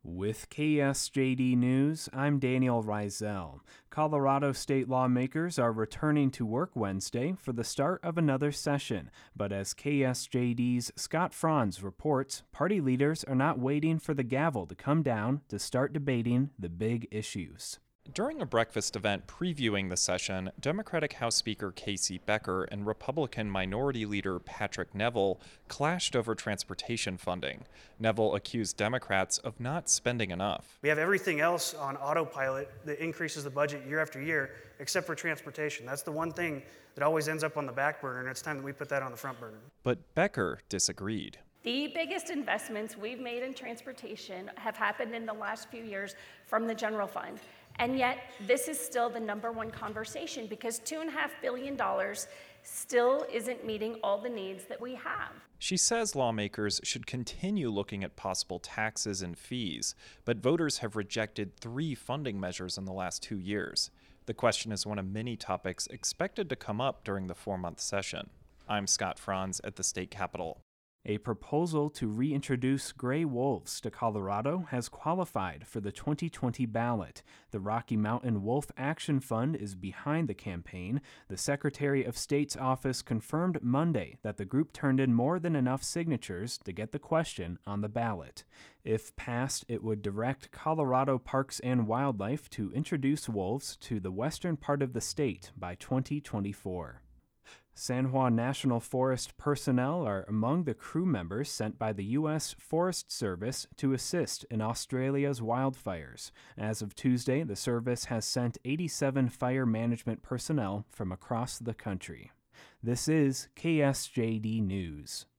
With KSJD News, I'm Daniel Reisel. Colorado state lawmakers are returning to work Wednesday for the start of another session, but as KSJD's Scott Franz reports, party leaders are not waiting for the gavel to come down to start debating the big issues. During a breakfast event previewing the session, Democratic House Speaker Casey Becker and Republican Minority Leader Patrick Neville clashed over transportation funding. Neville accused Democrats of not spending enough. We have everything else on autopilot that increases the budget year after year, except for transportation. That's the one thing that always ends up on the back burner, and it's time that we put that on the front burner. But Becker disagreed. The biggest investments we've made in transportation have happened in the last few years from the general fund. And yet, this is still the number one conversation because $2.5 billion still isn't meeting all the needs that we have. She says lawmakers should continue looking at possible taxes and fees, but voters have rejected 3 funding measures in the last 2 years. The question is one of many topics expected to come up during the 4-month session. I'm Scott Franz at the state capitol. A proposal to reintroduce gray wolves to Colorado has qualified for the 2020 ballot. The Rocky Mountain Wolf Action Fund is behind the campaign. The Secretary of State's office confirmed Monday that the group turned in more than enough signatures to get the question on the ballot. If passed, it would direct Colorado Parks and Wildlife to introduce wolves to the western part of the state by 2024. San Juan National Forest personnel are among the crew members sent by the U.S. Forest Service to assist in Australia's wildfires. As of Tuesday, the service has sent 87 fire management personnel from across the country. This is KSJD News.